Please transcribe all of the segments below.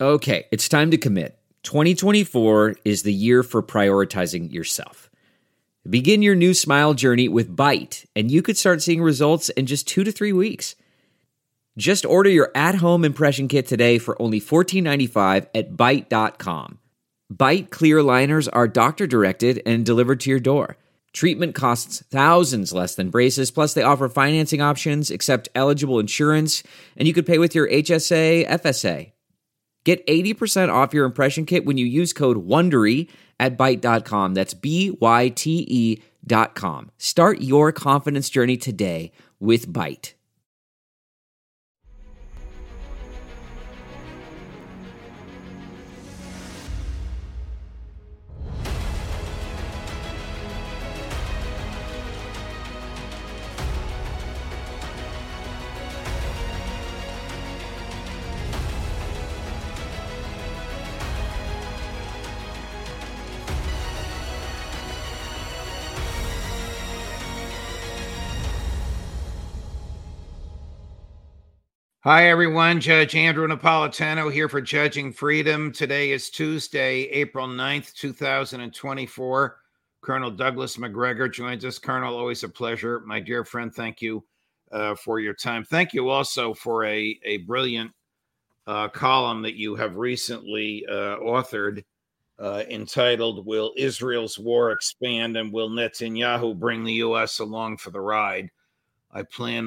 Okay, it's time to commit. 2024 is the year for prioritizing yourself. Begin your new smile journey with Byte, and you could start seeing results in just 2 to 3 weeks. Just order your at-home impression kit today for only $14.95 at Byte.com. Byte clear liners are doctor-directed and delivered to your door. Treatment costs thousands less than braces, plus they offer financing options, accept eligible insurance, and you could pay with your HSA, FSA. Get 80% off your impression kit when you use code WONDERY at Byte.com. That's BYTE.com. Start your confidence journey today with Byte. Hi, everyone. Judge Andrew Napolitano here for Judging Freedom. Today is Tuesday, April 9th, 2024. Colonel Douglas Macgregor joins us. Colonel, always a pleasure. My dear friend, thank you for your time. Thank you also for a brilliant column that you have recently authored entitled, Will Israel's War Expand and Will Netanyahu Bring the U.S. Along for the Ride? I plan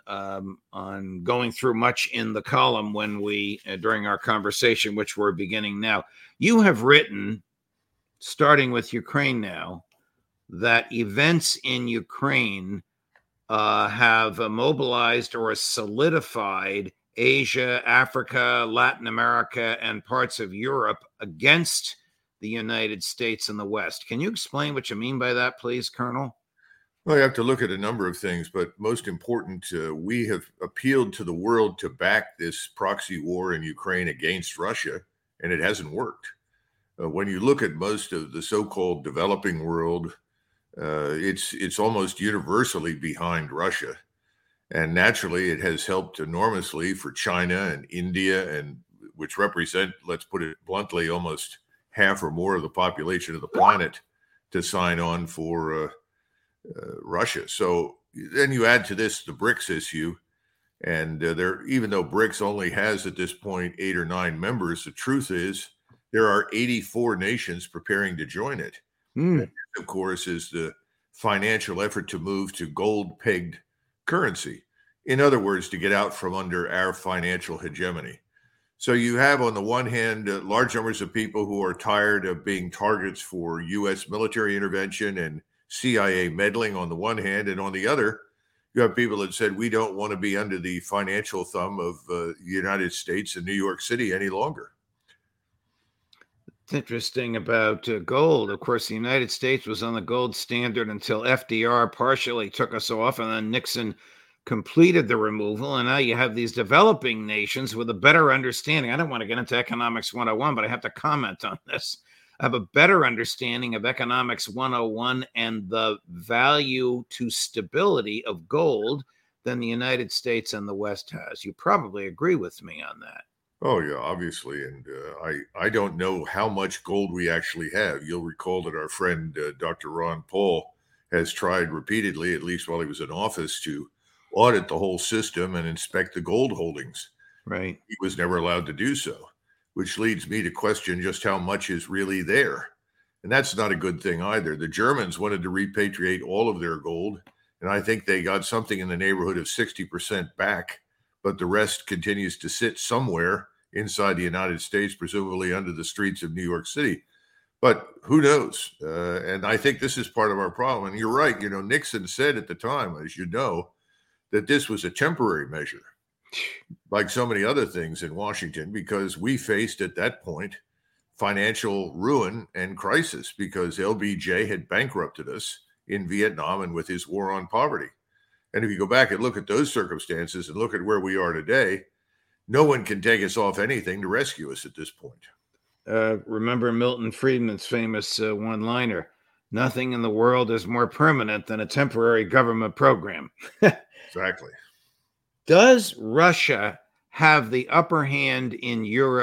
on going through much in the column when we during our conversation, which we're beginning now. You have written, starting with Ukraine now, that events in Ukraine have mobilized or solidified Asia, Africa, Latin America, and parts of Europe against the United States and the West. Can you explain what you mean by that, please, Colonel? Well, you have to look at a number of things, but most important, we have appealed to the world to back this proxy war in Ukraine against Russia, and it hasn't worked. When you look at most of the so-called developing world, it's almost universally behind Russia. And naturally, it has helped enormously for China and India, and which represent, let's put it bluntly, almost half or more of the population of the planet, to sign on for Russia. So then you add to this the BRICS issue, and even though BRICS only has at this point 8 or 9 members, the truth is there are 84 nations preparing to join it. And of course, is the financial effort to move to gold-pegged currency. In other words, to get out from under our financial hegemony. So you have, on the one hand, large numbers of people who are tired of being targets for U.S. military intervention and CIA meddling on the one hand, and on the other, you have people that said, we don't want to be under the financial thumb of the United States and New York City any longer. It's interesting about gold. Of course, the United States was on the gold standard until FDR partially took us off, and then Nixon completed the removal. And now you have these developing nations with a better understanding. I don't want to get into Economics 101, but I have to comment on this. Have a better understanding of Economics 101 and the value to stability of gold than the United States and the West has. You probably agree with me on that. Oh, yeah, obviously. And I don't know how much gold we actually have. You'll recall that our friend, Dr. Ron Paul, has tried repeatedly, at least while he was in office, to audit the whole system and inspect the gold holdings. Right. He was never allowed to do so, which leads me to question just how much is really there. And that's not a good thing either. The Germans wanted to repatriate all of their gold, and I think they got something in the neighborhood of 60% back, but the rest continues to sit somewhere inside the United States, presumably under the streets of New York City. But who knows? And I think this is part of our problem. And you're right. You know, Nixon said at the time, as you know, that this was a temporary measure, like so many other things in Washington, because we faced at that point financial ruin and crisis because LBJ had bankrupted us in Vietnam and with his war on poverty. And if you go back and look at those circumstances and look at where we are today, no one can take us off anything to rescue us at this point. Remember Milton Friedman's famous one-liner, nothing in the world is more permanent than a temporary government program. Exactly. Does Russia have the upper hand in Europe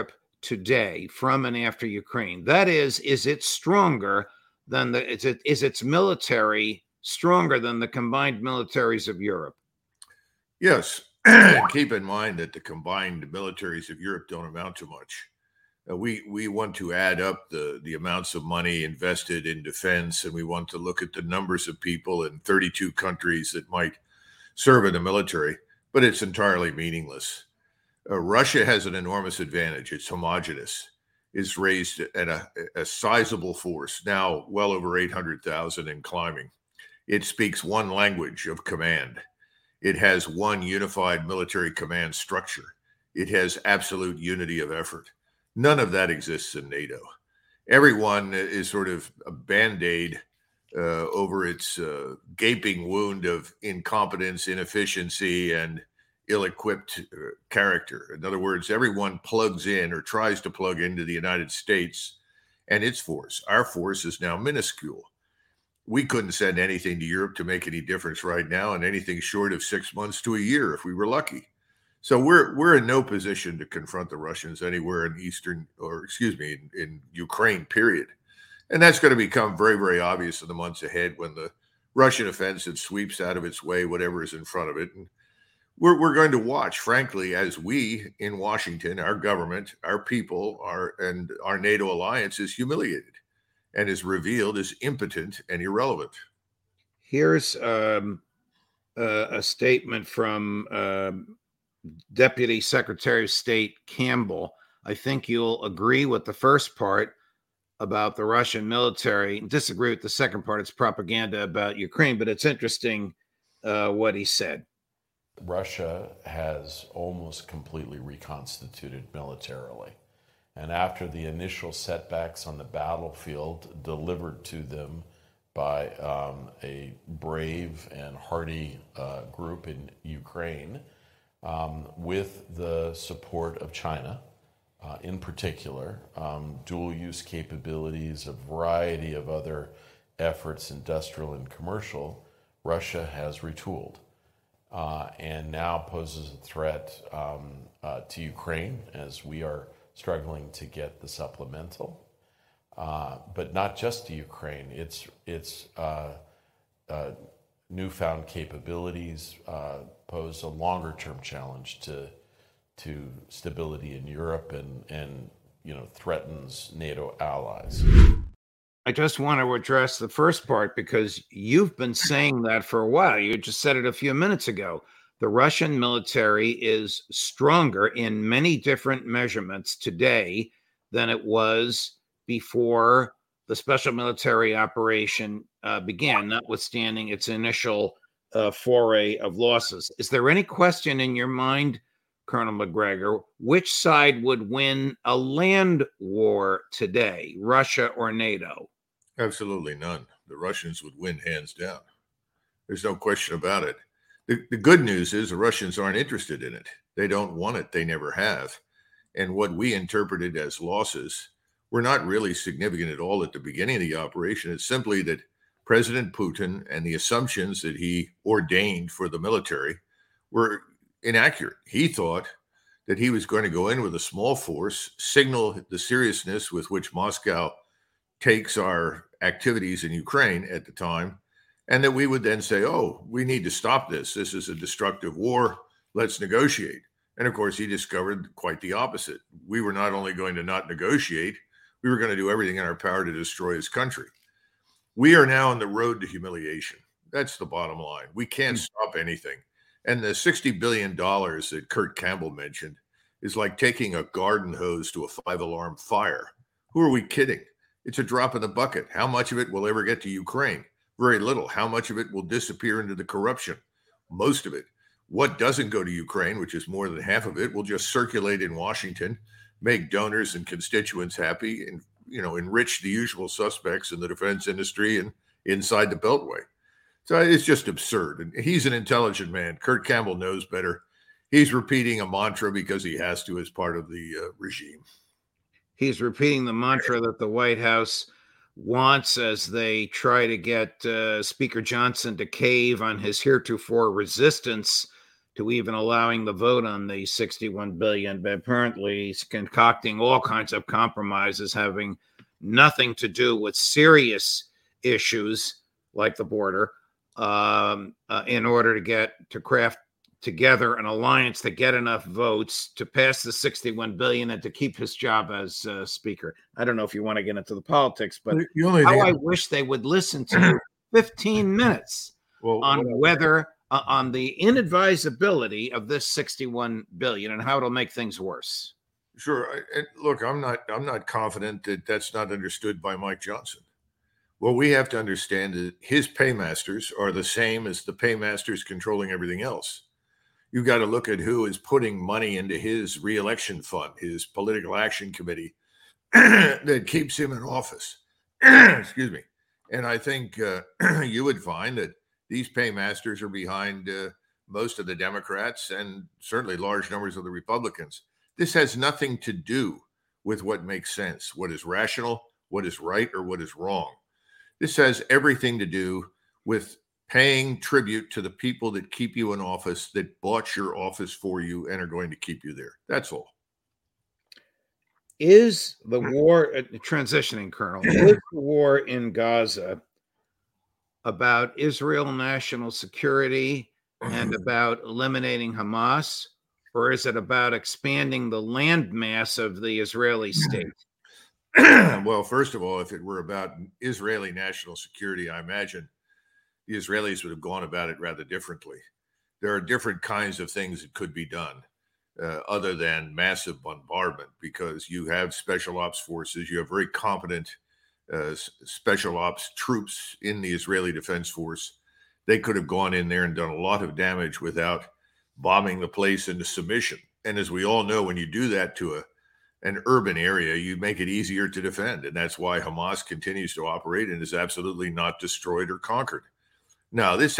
today from and after Ukraine? That is it stronger than is its military stronger than the combined militaries of Europe? Yes. Keep in mind that the combined militaries of Europe don't amount to much. We want to add up the amounts of money invested in defense, and we want to look at the numbers of people in 32 countries that might serve in the military, but it's entirely meaningless. Russia has an enormous advantage. It's homogenous. It's raised at a sizable force, now well over 800,000 and climbing. It speaks one language of command. It has one unified military command structure. It has absolute unity of effort. None of that exists in NATO. Everyone is sort of a Band-Aid over its gaping wound of incompetence, inefficiency, and ill-equipped character. In other words, everyone plugs in or tries to plug into the United States and its force. Our force is now minuscule. We couldn't send anything to Europe to make any difference right now, and anything short of 6 months to a year if we were lucky. So we're in no position to confront the Russians anywhere in in Ukraine, period. And that's going to become very, very obvious in the months ahead when the Russian offensive sweeps out of its way whatever is in front of it. And we're going to watch, frankly, as we in Washington, our government, our people, our NATO alliance is humiliated and is revealed as impotent and irrelevant. Here's a statement from Deputy Secretary of State Campbell. I think you'll agree with the first part about the Russian military, disagree with the second part. It's propaganda about Ukraine, but it's interesting what he said. Russia has almost completely reconstituted militarily. And after the initial setbacks on the battlefield delivered to them by a brave and hardy group in Ukraine, with the support of China, in particular, dual-use capabilities, a variety of other efforts, industrial and commercial, Russia has retooled and now poses a threat to Ukraine as we are struggling to get the supplemental, but not just to Ukraine. It's newfound capabilities pose a longer-term challenge to stability in Europe and threatens NATO allies. I just want to address the first part because you've been saying that for a while. You just said it a few minutes ago. The Russian military is stronger in many different measurements today than it was before the special military operation began, notwithstanding its initial foray of losses. Is there any question in your mind, Colonel Macgregor, which side would win a land war today, Russia or NATO? Absolutely none. The Russians would win hands down. There's no question about it. The good news is the Russians aren't interested in it. They don't want it. They never have. And what we interpreted as losses were not really significant at all at the beginning of the operation. It's simply that President Putin and the assumptions that he ordained for the military were inaccurate. He thought that he was going to go in with a small force, signal the seriousness with which Moscow takes our activities in Ukraine at the time, and that we would then say, oh, we need to stop this. This is a destructive war. Let's negotiate. And of course, he discovered quite the opposite. We were not only going to not negotiate, we were going to do everything in our power to destroy his country. We are now on the road to humiliation. That's the bottom line. We can't stop anything. And the $60 billion that Kurt Campbell mentioned is like taking a garden hose to a 5-alarm fire. Who are we kidding? It's a drop in the bucket. How much of it will ever get to Ukraine? Very little. How much of it will disappear into the corruption? Most of it. What doesn't go to Ukraine, which is more than half of it, will just circulate in Washington, make donors and constituents happy, and enrich the usual suspects in the defense industry and inside the Beltway. So it's just absurd. And he's an intelligent man. Kurt Campbell knows better. He's repeating a mantra because he has to as part of the regime. He's repeating the mantra that the White House wants as they try to get Speaker Johnson to cave on his heretofore resistance to even allowing the vote on the $61 billion, but apparently he's concocting all kinds of compromises having nothing to do with serious issues like the border, in order to craft together an alliance to get enough votes to pass the $61 billion and to keep his job as speaker. I don't know if you want to get into the politics, but I wish they would listen to 15 minutes on whether on the inadvisability of this $61 billion and how it'll make things worse. Sure. Look, I'm not confident that that's not understood by Mike Johnson. What we have to understand is his paymasters are the same as the paymasters controlling everything else. You've got to look at who is putting money into his reelection fund, his political action committee that keeps him in office. Excuse me. And I think you would find that these paymasters are behind most of the Democrats and certainly large numbers of the Republicans. This has nothing to do with what makes sense, what is rational, what is right, or what is wrong. This has everything to do with paying tribute to the people that keep you in office, that bought your office for you and are going to keep you there. That's all. Is the war, transitioning, Colonel, is the war in Gaza about Israel national security and about eliminating Hamas, or is it about expanding the landmass of the Israeli state? Well, first of all, if it were about Israeli national security, I imagine the Israelis would have gone about it rather differently. There are different kinds of things that could be done other than massive bombardment, because you have special ops forces, you have very competent special ops troops in the Israeli Defense Force. They could have gone in there and done a lot of damage without bombing the place into submission. And as we all know, when you do that to an urban area, you make it easier to defend. And that's why Hamas continues to operate and is absolutely not destroyed or conquered. Now, this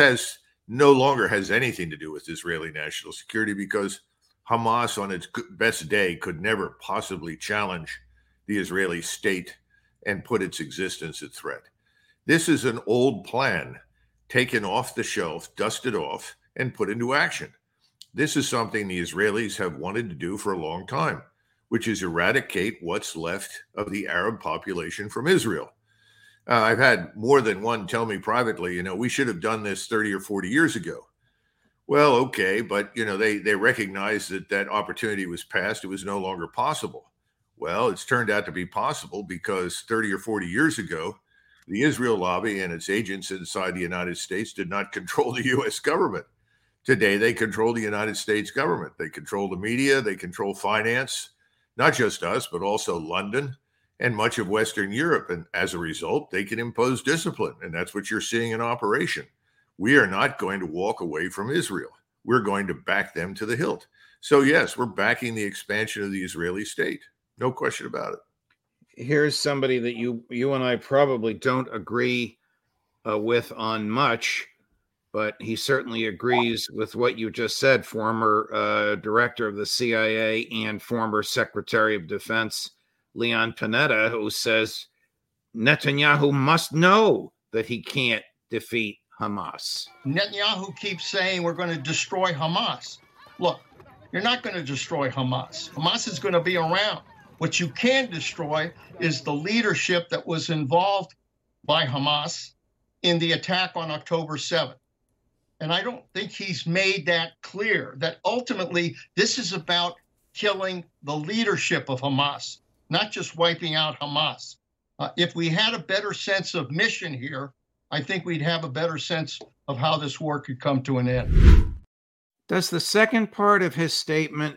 no longer has anything to do with Israeli national security, because Hamas on its best day could never possibly challenge the Israeli state and put its existence at threat. This is an old plan taken off the shelf, dusted off, and put into action. This is something the Israelis have wanted to do for a long time, which is eradicate what's left of the Arab population from Israel. I've had more than one tell me privately, we should have done this 30 or 40 years ago. Well, okay, but, they recognized that opportunity was past. It was no longer possible. Well, it's turned out to be possible because 30 or 40 years ago, the Israel lobby and its agents inside the United States did not control the U.S. government. Today, they control the United States government. They control the media. They control finance, not just us, but also London and much of Western Europe. And as a result, they can impose discipline. And that's what you're seeing in operation. We are not going to walk away from Israel. We're going to back them to the hilt. So, yes, we're backing the expansion of the Israeli state. No question about it. Here's somebody that you and I probably don't agree with on much, but he certainly agrees with what you just said, former director of the CIA and former Secretary of Defense Leon Panetta, who says Netanyahu must know that he can't defeat Hamas. Netanyahu keeps saying we're going to destroy Hamas. Look, you're not going to destroy Hamas. Hamas is going to be around. What you can destroy is the leadership that was involved by Hamas in the attack on October 7th. And I don't think he's made that clear, that ultimately this is about killing the leadership of Hamas, not just wiping out Hamas. If we had a better sense of mission here, I think we'd have a better sense of how this war could come to an end. Does the second part of his statement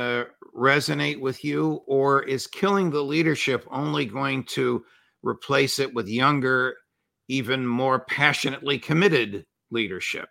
resonate with you, or is killing the leadership only going to replace it with younger, even more passionately committed leadership?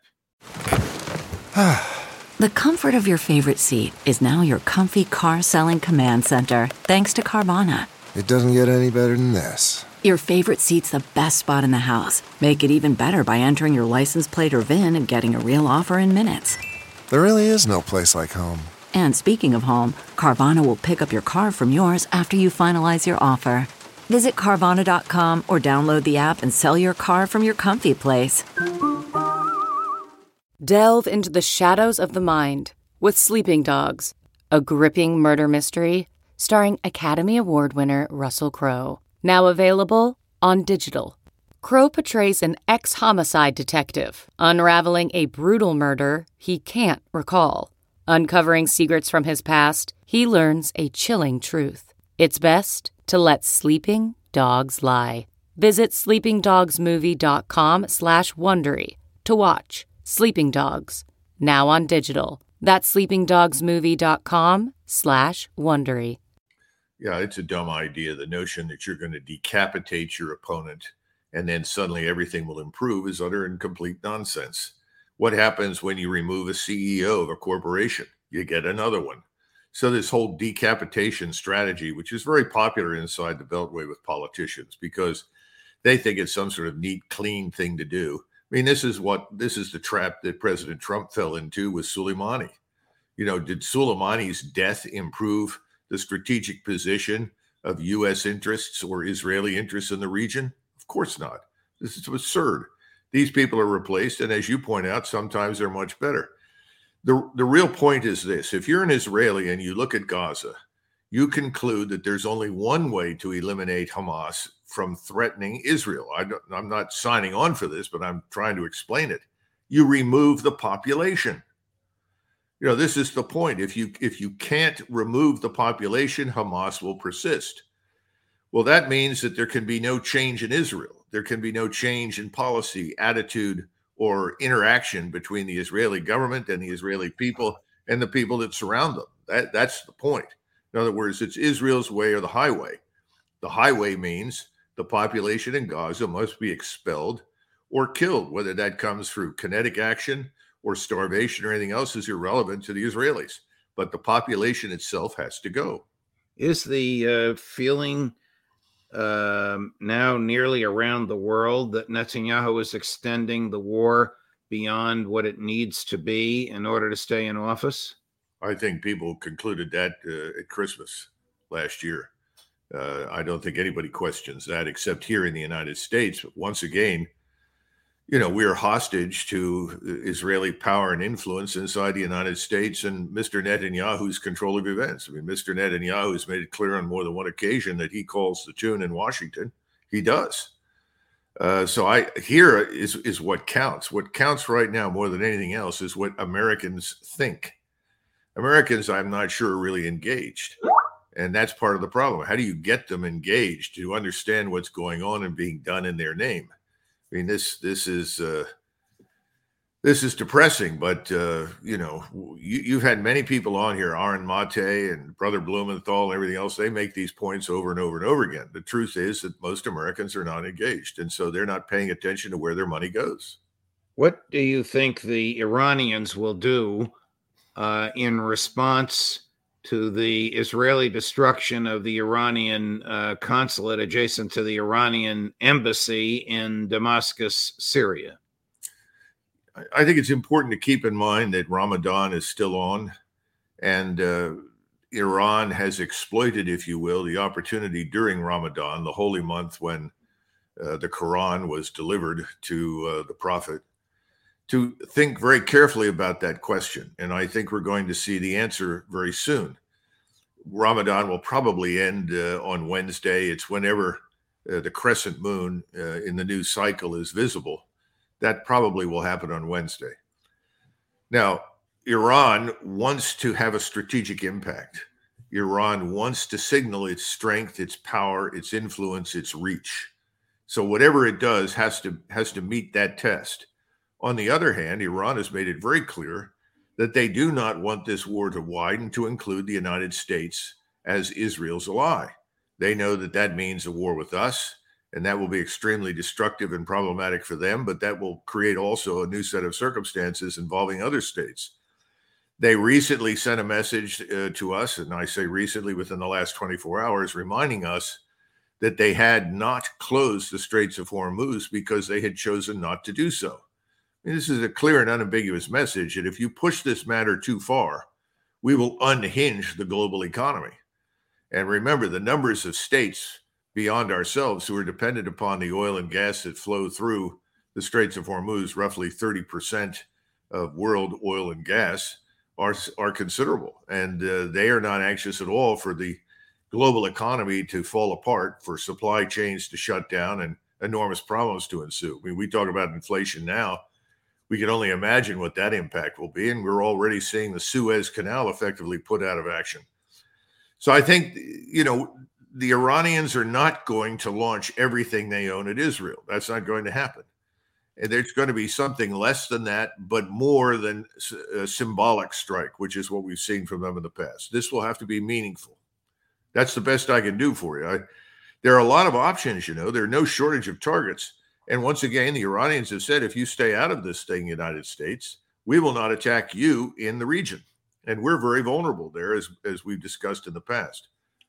The comfort of your favorite seat is now your comfy car selling command center, thanks to Carvana. It doesn't get any better than this. Your favorite seat's the best spot in the house. Make it even better by entering your license plate or VIN and getting a real offer in minutes. There really is no place like home. And speaking of home, Carvana will pick up your car from yours after you finalize your offer. Visit Carvana.com or download the app and sell your car from your comfy place. Delve into the shadows of the mind with Sleeping Dogs, a gripping murder mystery starring Academy Award winner Russell Crowe. Now available on digital. Crowe portrays an ex-homicide detective unraveling a brutal murder he can't recall. Uncovering secrets from his past, he learns a chilling truth. It's best to let sleeping dogs lie. Visit sleepingdogsmovie.com/Wondery to watch Sleeping Dogs, now on digital. That's sleepingdogsmovie.com/Wondery. Yeah, it's a dumb idea. The notion that you're going to decapitate your opponent and then suddenly everything will improve is utter and complete nonsense. What happens when you remove a CEO of a corporation? You get another one. So this whole decapitation strategy, which is very popular inside the Beltway with politicians because they think it's some sort of neat, clean thing to do. I mean, this is the trap that President Trump fell into with Soleimani. You know, did Soleimani's death improve the strategic position of U.S. interests or Israeli interests in the region? Of course not. This is absurd. These people are replaced, and as you point out, sometimes they're much better. The real point is this. If you're an Israeli and you look at Gaza, you conclude that there's only one way to eliminate Hamas from threatening Israel. I'm not signing on for this, but I'm trying to explain it. You remove the population. You know, this is the point. If you can't remove the population, Hamas will persist. Well, that means that there can be no change in Israel. There can be no change in policy, attitude, or interaction between the Israeli government and the Israeli people and the people that surround them. That's the point. In other words, it's Israel's way or the highway. The highway means the population in Gaza must be expelled or killed. Whether that comes through kinetic action or starvation or anything else is irrelevant to the Israelis. But the population itself has to go. Is the feeling now nearly around the world that Netanyahu is extending the war beyond what it needs to be in order to stay in office? I think people concluded that at Christmas last year. I don't think anybody questions that except here in the United States. But once again, you know, we are hostage to Israeli power and influence inside the United States and Mr. Netanyahu's control of events. I mean, Mr. Netanyahu has made it clear on more than one occasion that he calls the tune in Washington. He does. So here is what counts. What counts right now more than anything else is what Americans think. Americans, I'm not sure, are really engaged. And that's part of the problem. How do you get them engaged to understand what's going on and being done in their name? I mean, this is depressing, but you know, you've had many people on here, Aaron Mate and Brother Blumenthal and everything else. They make these points over and over and over again. The truth is that most Americans are not engaged, and so they're not paying attention to where their money goes. What do you think the Iranians will do in response to the Israeli destruction of the Iranian consulate adjacent to the Iranian embassy in Damascus, Syria? I think it's important to keep in mind that Ramadan is still on, and Iran has exploited, if you will, the opportunity during Ramadan, the holy month when the Quran was delivered to the Prophet, to think very carefully about that question. And I think we're going to see the answer very soon. Ramadan will probably end on Wednesday. It's whenever the crescent moon in the new cycle is visible. That probably will happen on Wednesday. Now, Iran wants to have a strategic impact. Iran wants to signal its strength, its power, its influence, its reach. So whatever it does has to meet that test. On the other hand, Iran has made it very clear that they do not want this war to widen to include the United States as Israel's ally. They know that that means a war with us, and that will be extremely destructive and problematic for them, but that will create also a new set of circumstances involving other states. They recently sent a message to us, and I say recently within the last 24 hours, reminding us that they had not closed the Straits of Hormuz because they had chosen not to do so. And this is a clear and unambiguous message that if you push this matter too far, we will unhinge the global economy. And remember, the numbers of states beyond ourselves who are dependent upon the oil and gas that flow through the Straits of Hormuz, roughly 30% of world oil and gas are considerable. And they are not anxious at all for the global economy to fall apart, for supply chains to shut down and enormous problems to ensue. I mean, we talk about inflation now. We can only imagine what that impact will be. And we're already seeing the Suez Canal effectively put out of action. So I think, the Iranians are not going to launch everything they own at Israel. That's not going to happen. And there's going to be something less than that, but more than a symbolic strike, which is what we've seen from them in the past. This will have to be meaningful. That's the best I can do for you. There are a lot of options, there are no shortage of targets. And once again, the Iranians have said, if you stay out of this thing, United States, we will not attack you in the region. And we're very vulnerable there, as we've discussed in the past.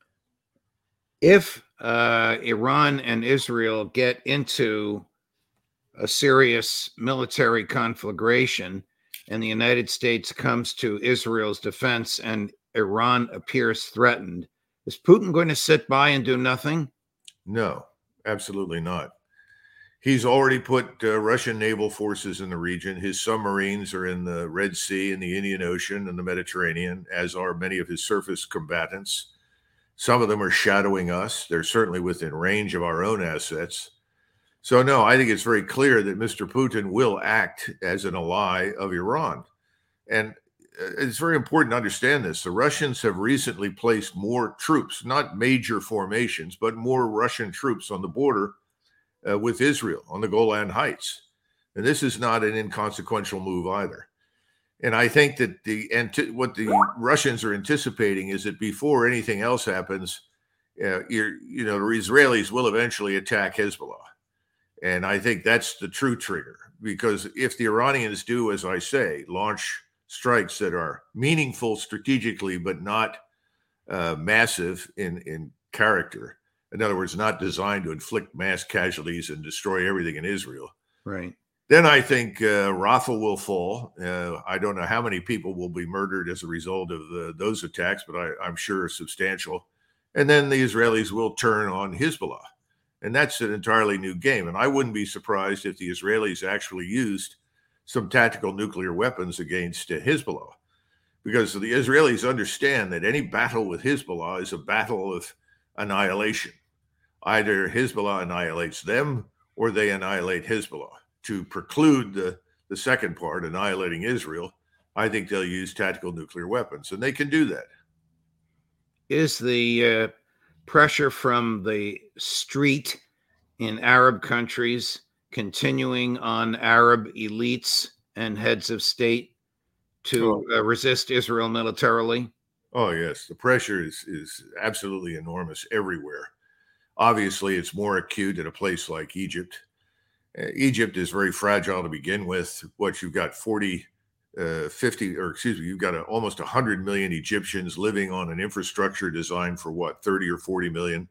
If Iran and Israel get into a serious military conflagration and the United States comes to Israel's defense and Iran appears threatened, is Putin going to sit by and do nothing? No, absolutely not. He's already put Russian naval forces in the region. His submarines are in the Red Sea and the Indian Ocean and the Mediterranean, as are many of his surface combatants. Some of them are shadowing us. They're certainly within range of our own assets. So, no, I think it's very clear that Mr. Putin will act as an ally of Iran. And it's very important to understand this. The Russians have recently placed more troops, not major formations, but more Russian troops on the border with Israel on the Golan Heights. And this is not an inconsequential move either. And I think that what the Russians are anticipating is that before anything else happens, the Israelis will eventually attack Hezbollah. And I think that's the true trigger, because if the Iranians do, as I say, launch strikes that are meaningful strategically, but not massive in character, in other words, not designed to inflict mass casualties and destroy everything in Israel, right? Then I think Rafah will fall. I don't know how many people will be murdered as a result of those attacks, but I'm sure substantial. And then the Israelis will turn on Hezbollah. And that's an entirely new game. And I wouldn't be surprised if the Israelis actually used some tactical nuclear weapons against Hezbollah, because the Israelis understand that any battle with Hezbollah is a battle of annihilation. Either Hezbollah annihilates them or they annihilate Hezbollah. To preclude the second part, annihilating Israel, I think they'll use tactical nuclear weapons, and they can do that. Is the pressure from the street in Arab countries continuing on Arab elites and heads of state to resist Israel militarily? Oh, yes. The pressure is absolutely enormous everywhere. Obviously, it's more acute in a place like Egypt. Egypt is very fragile to begin with. You've got you've got almost 100 million Egyptians living on an infrastructure designed for 30 or 40 million.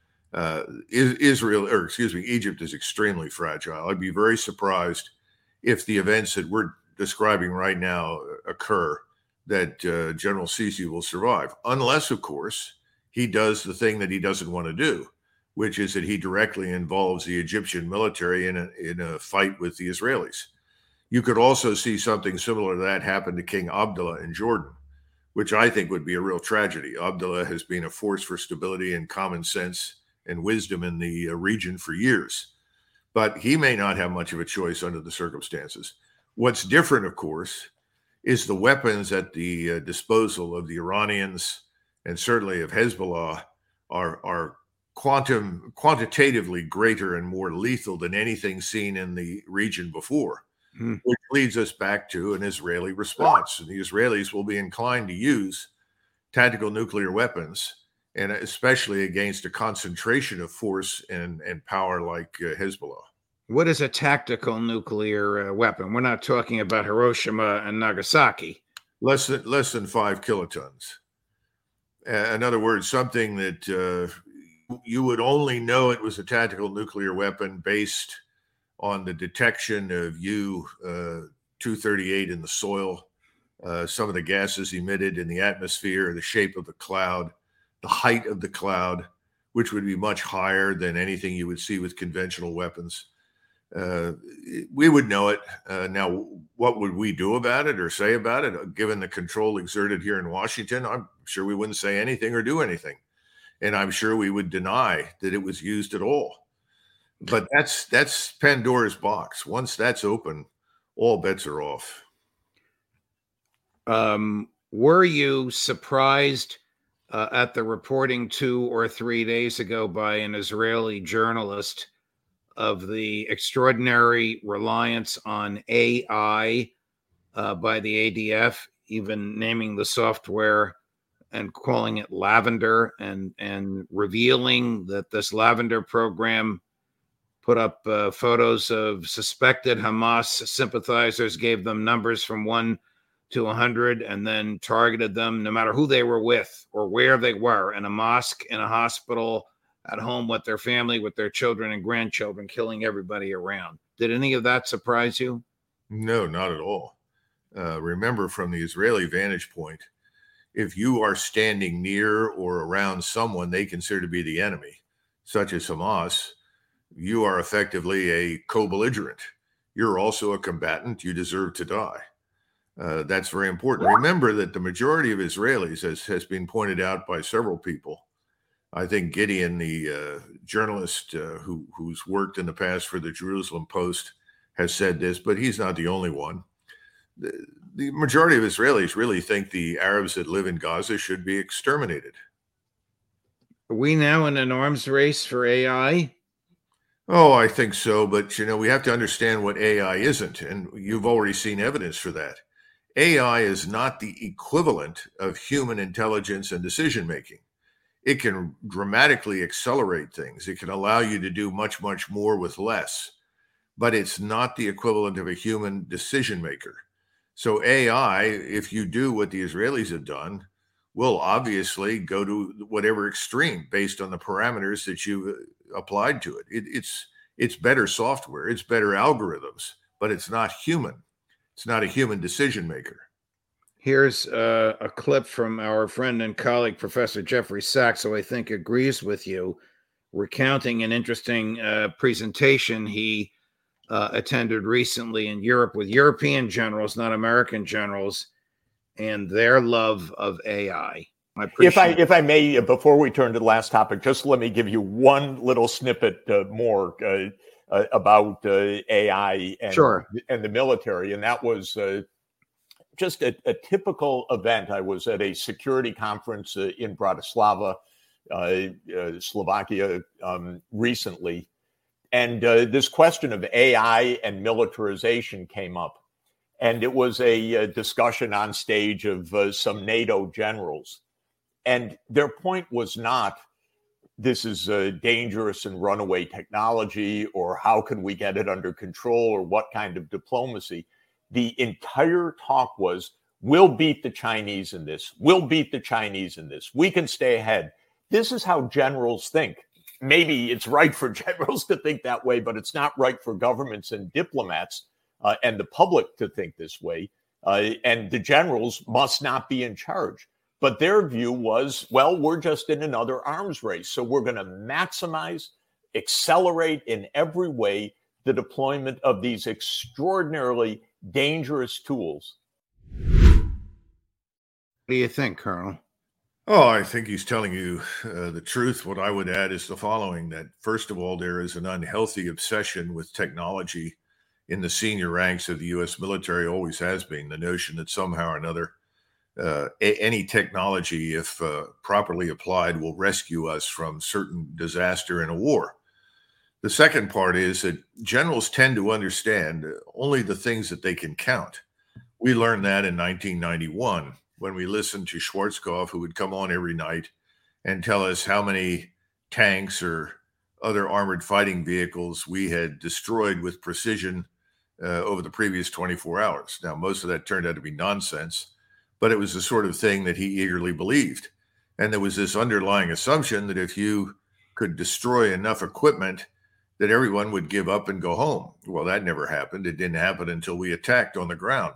Egypt is extremely fragile. I'd be very surprised if the events that we're describing right now occur, that General Sisi will survive, unless, of course, he does the thing that he doesn't want to do, which is that he directly involves the Egyptian military in a fight with the Israelis. You could also see something similar to that happen to King Abdullah in Jordan, which I think would be a real tragedy. Abdullah has been a force for stability and common sense and wisdom in the region for years, but he may not have much of a choice under the circumstances. What's different, of course, is the weapons at the disposal of the Iranians and certainly of Hezbollah are quantitatively greater and more lethal than anything seen in the region before, which leads us back to an Israeli response. And the Israelis will be inclined to use tactical nuclear weapons, and especially against a concentration of force and power like Hezbollah. What is a tactical nuclear weapon? We're not talking about Hiroshima and Nagasaki. Less than 5 kilotons. In other words, something that you would only know it was a tactical nuclear weapon based on the detection of U-238 in the soil, some of the gases emitted in the atmosphere, the shape of the cloud, the height of the cloud, which would be much higher than anything you would see with conventional weapons. We would know it. Now, what would we do about it or say about it? Given the control exerted here in Washington, I'm sure we wouldn't say anything or do anything. And I'm sure we would deny that it was used at all. But that's Pandora's box. Once that's open, all bets are off. Were you surprised at the reporting 2 or 3 days ago by an Israeli journalist of the extraordinary reliance on AI by the ADF, even naming the software and calling it Lavender, and revealing that this Lavender program put up photos of suspected Hamas sympathizers, gave them numbers from 1 to 100, and then targeted them no matter who they were with or where they were, in a mosque, in a hospital, at home with their family, with their children and grandchildren, killing everybody around. Did any of that surprise you? No, not at all. Remember, from the Israeli vantage point, if you are standing near or around someone they consider to be the enemy, such as Hamas, you are effectively a co-belligerent. You're also a combatant. You deserve to die. That's very important. Remember that the majority of Israelis, as has been pointed out by several people, I think Gideon, the journalist who's worked in the past for the Jerusalem Post, has said this, but he's not the only one. The majority of Israelis really think the Arabs that live in Gaza should be exterminated. Are we now in an arms race for AI? Oh, I think so. But, we have to understand what AI isn't. And you've already seen evidence for that. AI is not the equivalent of human intelligence and decision making. It can dramatically accelerate things. It can allow you to do much, much more with less. But it's not the equivalent of a human decision maker. So AI, if you do what the Israelis have done, will obviously go to whatever extreme based on the parameters that you've applied to it. It's better software, it's better algorithms, but it's not human. It's not a human decision maker. Here's a clip from our friend and colleague, Professor Jeffrey Sachs, who I think agrees with you, recounting an interesting presentation he attended recently in Europe with European generals, not American generals, and their love of AI. If I may, before we turn to the last topic, just let me give you one little snippet more about AI and the military. And that was just a typical event. I was at a security conference in Bratislava, Slovakia, recently. And this question of AI and militarization came up. And it was a discussion on stage of some NATO generals. And their point was not, this is dangerous and runaway technology, or how can we get it under control, or what kind of diplomacy. The entire talk was, we'll beat the Chinese in this. We'll beat the Chinese in this. We can stay ahead. This is how generals think. Maybe it's right for generals to think that way, but it's not right for governments and diplomats and the public to think this way. And the generals must not be in charge. But their view was, well, we're just in another arms race. So we're going to maximize, accelerate in every way the deployment of these extraordinarily dangerous tools. What do you think, Colonel? Oh, I think he's telling you the truth. What I would add is the following, that first of all, there is an unhealthy obsession with technology in the senior ranks of the U.S. military, always has been. The notion that somehow or another any technology, if properly applied, will rescue us from certain disaster in a war. The second part is that generals tend to understand only the things that they can count. We learned that in 1991 when we listened to Schwarzkopf, who would come on every night and tell us how many tanks or other armored fighting vehicles we had destroyed with precision over the previous 24 hours. Now, most of that turned out to be nonsense, but it was the sort of thing that he eagerly believed. And there was this underlying assumption that if you could destroy enough equipment, that everyone would give up and go home. Well, that never happened. It didn't happen until we attacked on the ground.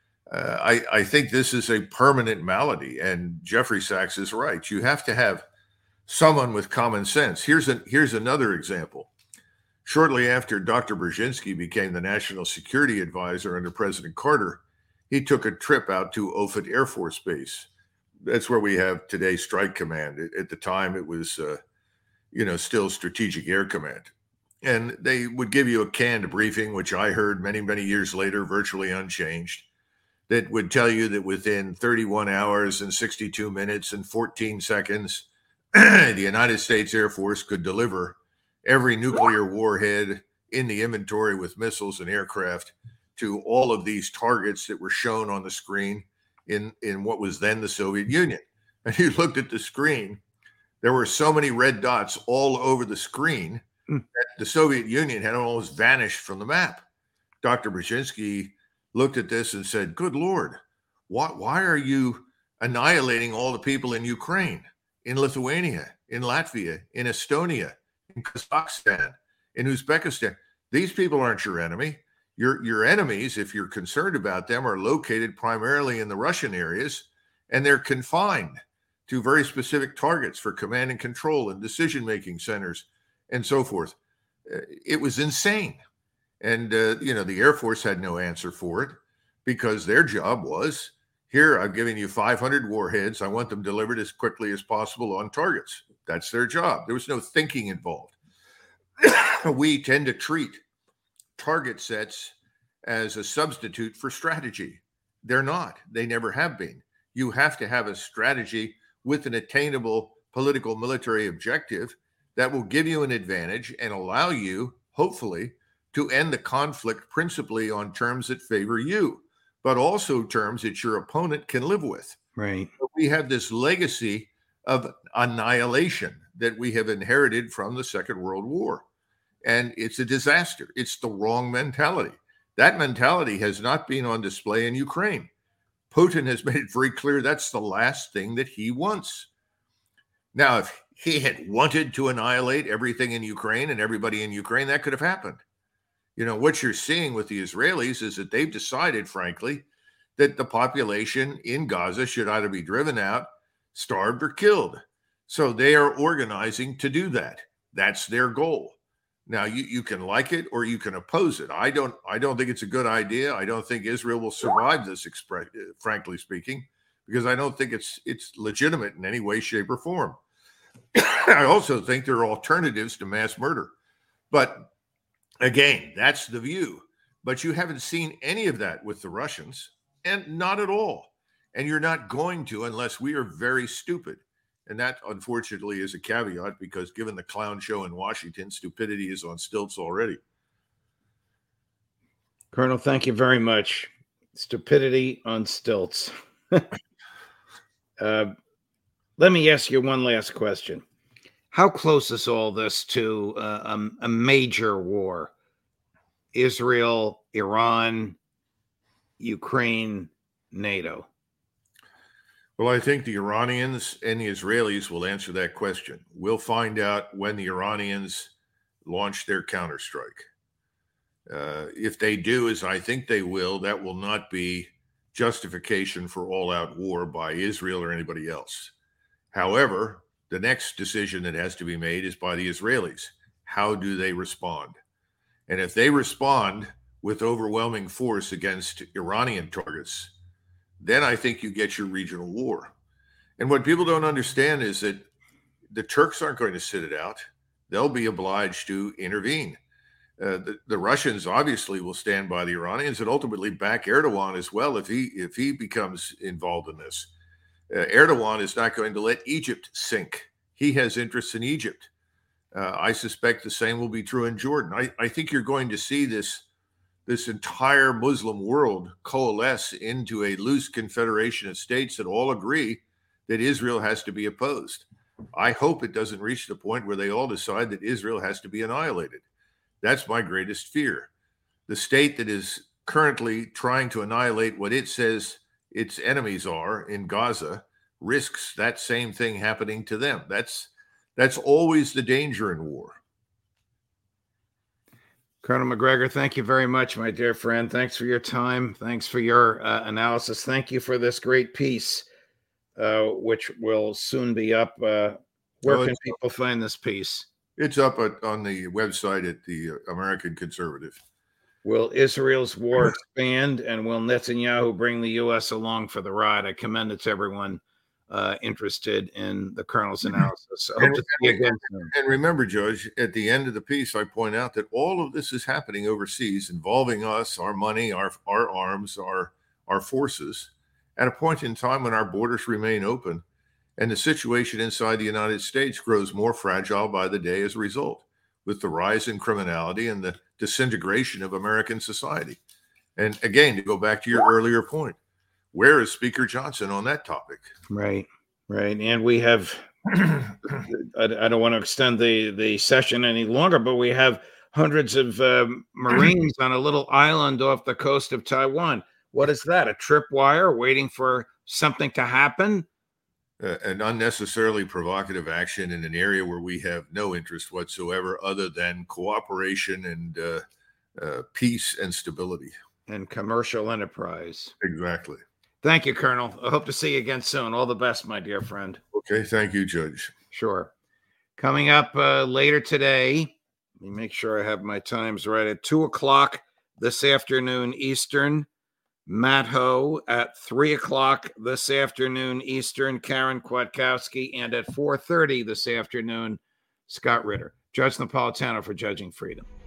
I think this is a permanent malady, and Jeffrey Sachs is right. You have to have someone with common sense. Here's another example. Shortly after Dr. Brzezinski became the national security advisor under President Carter, he took a trip out to Offutt Air Force Base. That's where we have today Strike Command. At the time, it was, still Strategic Air Command. And they would give you a canned briefing, which I heard many, many years later, virtually unchanged, that would tell you that within 31 hours and 62 minutes and 14 seconds, the United States Air Force could deliver every nuclear warhead in the inventory with missiles and aircraft to all of these targets that were shown on the screen in what was then the Soviet Union. And you looked at the screen, there were so many red dots all over the screen that the Soviet Union had almost vanished from the map. Dr. Brzezinski looked at this and said, good Lord, why are you annihilating all the people in Ukraine, in Lithuania, in Latvia, in Estonia, in Kazakhstan, in Uzbekistan? These people aren't your enemy. Your enemies, if you're concerned about them, are located primarily in the Russian areas, and they're confined to very specific targets for command and control and decision-making centers and so forth. It was insane. And, the Air Force had no answer for it because their job was, here, I've given you 500 warheads. I want them delivered as quickly as possible on targets. That's their job. There was no thinking involved. We tend to treat target sets as a substitute for strategy. They're not. They never have been. You have to have a strategy with an attainable political military objective that will give you an advantage and allow you, hopefully, to end the conflict principally on terms that favor you, but also terms that your opponent can live with. Right. We have this legacy of annihilation that we have inherited from the Second World War. And it's a disaster. It's the wrong mentality. That mentality has not been on display in Ukraine. Putin has made it very clear that's the last thing that he wants. Now, if he had wanted to annihilate everything in Ukraine and everybody in Ukraine, that could have happened. What you're seeing with the Israelis is that they've decided, frankly, that the population in Gaza should either be driven out, starved, or killed. So they are organizing to do that. That's their goal. Now, you can like it or you can oppose it. I don't think it's a good idea. I don't think Israel will survive this, frankly speaking, because I don't think it's legitimate in any way, shape, or form. I also think there are alternatives to mass murder. But again, that's the view. But you haven't seen any of that with the Russians, and not at all. And you're not going to unless we are very stupid. And that, unfortunately, is a caveat because given the clown show in Washington, stupidity is on stilts already. Colonel, thank you very much. Stupidity on stilts. Let me ask you one last question. How close is all this to a major war? Israel, Iran, Ukraine, NATO? Well, I think the Iranians and the Israelis will answer that question. We'll find out when the Iranians launch their counterstrike. If they do, as I think they will, that will not be justification for all-out war by Israel or anybody else. However, the next decision that has to be made is by the Israelis. How do they respond? And if they respond with overwhelming force against Iranian targets, then I think you get your regional war. And what people don't understand is that the Turks aren't going to sit it out. They'll be obliged to intervene. The Russians obviously will stand by the Iranians and ultimately back Erdogan as well if he becomes involved in this. Erdogan is not going to let Egypt sink. He has interests in Egypt. I suspect the same will be true in Jordan. I think you're going to see this entire Muslim world coalesce into a loose confederation of states that all agree that Israel has to be opposed. I hope it doesn't reach the point where they all decide that Israel has to be annihilated. That's my greatest fear. The state that is currently trying to annihilate what it says its enemies are in Gaza risks that same thing happening to them. That's always the danger in war. Colonel Macgregor, thank you very much, my dear friend. Thanks for your time. Thanks for your analysis. Thank you for this great piece, which will soon be up. Where can people find this piece? It's up on the website at the American Conservative. Will Israel's war expand, and will Netanyahu bring the U.S. along for the ride? I commend it to everyone interested in the Colonel's analysis. I hope to see you again soon. And remember, Judge, at the end of the piece, I point out that all of this is happening overseas, involving us, our money, our arms, our forces, at a point in time when our borders remain open, and the situation inside the United States grows more fragile by the day as a result, with the rise in criminality and the disintegration of American society. And again, to go back to your earlier point, where is Speaker Johnson on that topic? Right. And we have, I don't want to extend the session any longer, but we have hundreds of Marines on a little island off the coast of Taiwan. What is that? A tripwire waiting for something to happen? An unnecessarily provocative action in an area where we have no interest whatsoever other than cooperation and peace and stability. And commercial enterprise. Exactly. Thank you, Colonel. I hope to see you again soon. All the best, my dear friend. Okay. Thank you, Judge. Sure. Coming up later today, let me make sure I have my times right. At 2:00 this afternoon Eastern, Matt Ho. At 3:00 this afternoon Eastern, Karen Kwiatkowski. And at 4:30 this afternoon, Scott Ritter. Judge Napolitano for Judging Freedom.